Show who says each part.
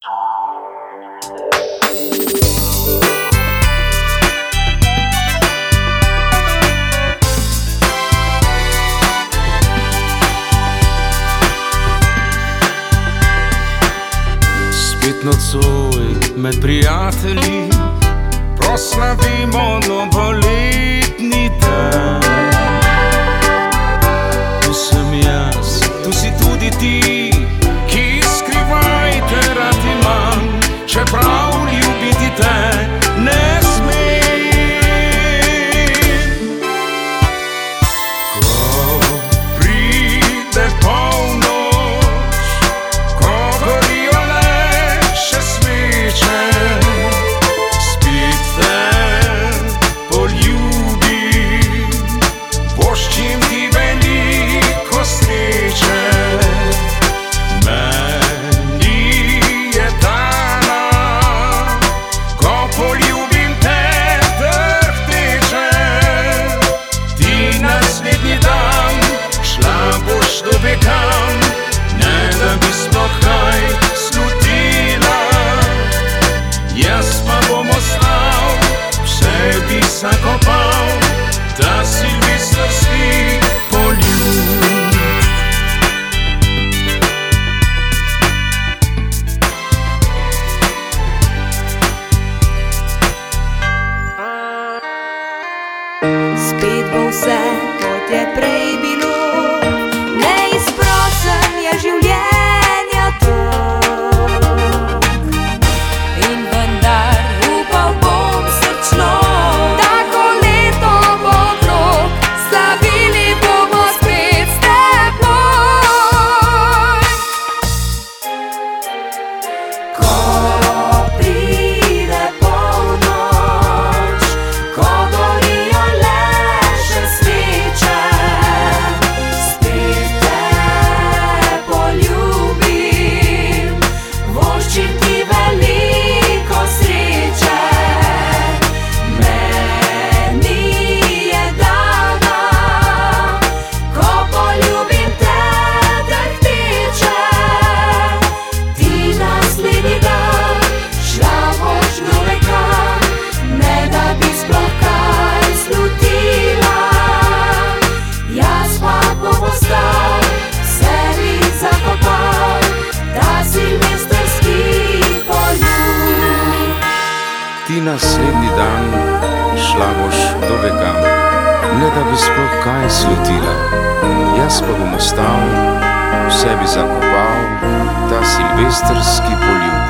Speaker 1: Spet nocoj med prijatelji proslavimo novoletni dan. Tu sem jaz, tu si tudi ti, ki skrivaj te rad imam, čeprav ljubiti te ne smem. Ko pride polnoč, ko gorijo le še sveče, spet te poljubim, voščim ti veliko sreče. Meni je dana, ko poljubim te drhteče, ti naslednji dan šla boš do bekam, ne da bi sploh kaj slutila. Jaz pa bom ostal, v sebi zakopal ta silvestrski poljub.
Speaker 2: Spet bo vse, kot je prej bilo, neizprosen je življenja tok. In vendar upal bom srčno, tako leto bo okrog, slavili bomo spet s teboj. Ko pride polnoč, ko gorijo le še sveče, spet te poljubim, voščim ti veliko sreče. Meni je dana, ko poljubim te drhteče, ti naslednji dan šla boš do bekam, ne da bi sploh kaj slutila. Jaz pa bom ostal, v sebi zakopal ta silvestrski poljub.
Speaker 1: Ti naslednji dan šla boš do bekam, ne da bi sploh kaj slutila. Jaz pa bom ostal, v sebi zakopal ta silvestrski poljub.